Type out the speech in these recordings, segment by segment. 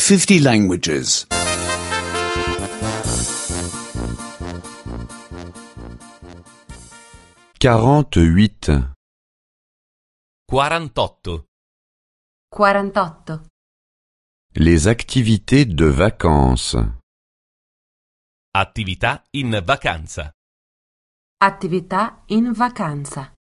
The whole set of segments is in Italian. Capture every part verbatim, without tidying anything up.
fifty languages. quarante-huit. quarantotto. quarantotto. Les activités de vacances. Attività in vacanza. Attività in vacanza.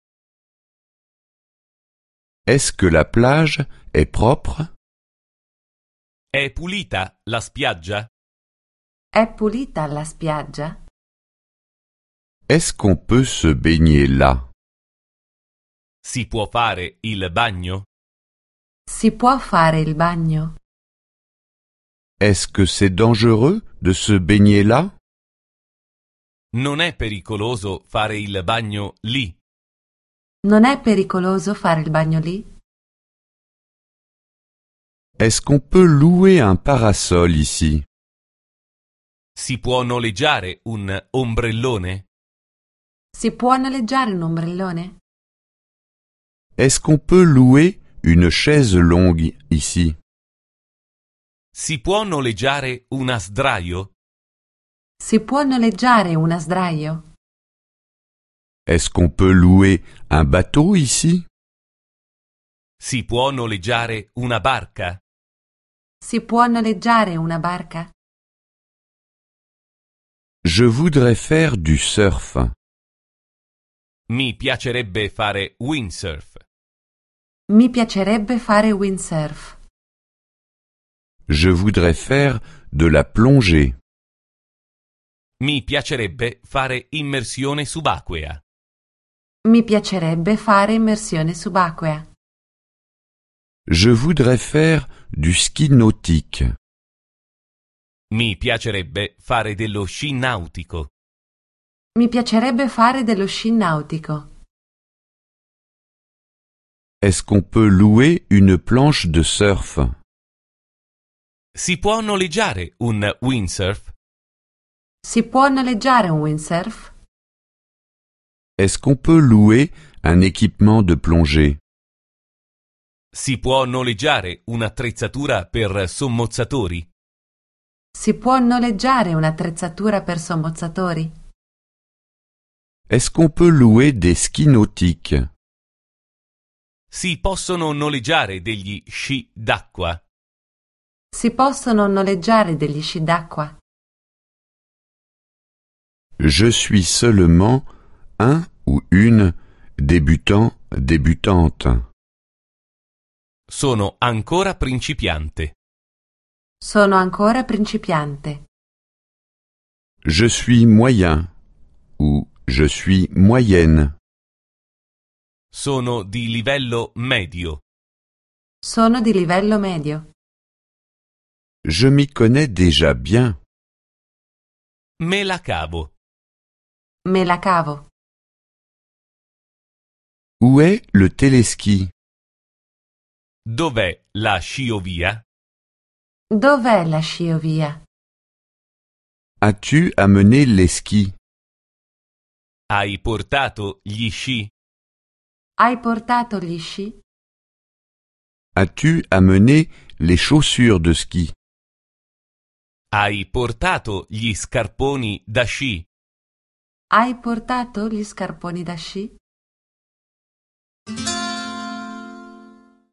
Est-ce que la plage est propre? È pulita la spiaggia? È pulita la spiaggia? Est-ce qu'on peut se baigner là? Si può fare il bagno? Si può fare il bagno? Est-ce que c'est dangereux de se baigner là? Non è pericoloso fare il bagno lì? Non è pericoloso fare il bagno lì? Est-ce qu'on peut louer un parasol ici? Si può noleggiare un ombrellone? Si può noleggiare un ombrellone? Est-ce qu'on peut louer une chaise longue ici? Si può noleggiare una sdraio? Si può noleggiare una sdraio? Est-ce qu'on peut louer un bateau ici? Si può noleggiare una barca? Si può noleggiare una barca? Je voudrais faire du surf. Mi piacerebbe fare windsurf. Mi piacerebbe fare windsurf. Je voudrais faire de la plongée. Mi piacerebbe fare immersione subacquea. Mi piacerebbe fare immersione subacquea. Je voudrais faire du ski nautique. Mi piacerebbe fare dello sci nautico. Mi piacerebbe fare dello sci nautico. Est-ce qu'on peut louer une planche de surf? Si può noleggiare un windsurf? Si può noleggiare un windsurf? Est-ce qu'on peut louer un équipement de plongée? Si può noleggiare un'attrezzatura per sommozzatori? Si può noleggiare un'attrezzatura per sommozzatori? Est-ce qu'on peut louer des skis nautiques? Si possono noleggiare degli sci d'acqua? Si possono noleggiare degli sci d'acqua? Je suis seulement un ou une débutant, débutante. Sono ancora principiante. Sono ancora principiante. Je suis moyen ou je suis moyenne. Sono di livello medio. Sono di livello medio. Je m'y connais déjà bien. Me la cavo. Me la cavo. Où est le téléski? Dov'è la sciovia? Dov'è la sciovia? As-tu amené les skis? Hai portato gli sci? Hai portato gli sci? As-tu amené les chaussures de ski? Hai portato gli scarponi da sci? Hai portato gli scarponi da sci?